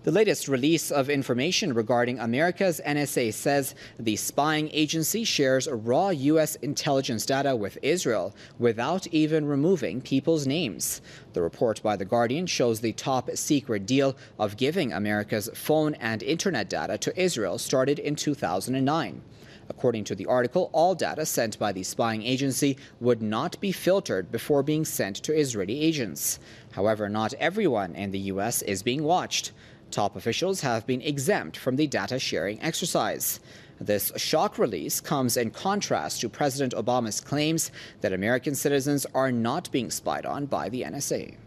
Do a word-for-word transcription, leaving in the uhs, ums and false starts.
The latest release of information regarding America's N S A says the spying agency shares raw U S intelligence data with Israel without even removing people's names. The report by The Guardian shows the top secret deal of giving America's phone and internet data to Israel started in two thousand nine. According to the article, all data sent by the spying agency would not be filtered before being sent to Israeli agents. However, not everyone in the U S is being watched. Top officials have been exempt from the data sharing exercise. This shock release comes in contrast to President Obama's claims that American citizens are not being spied on by the N S A.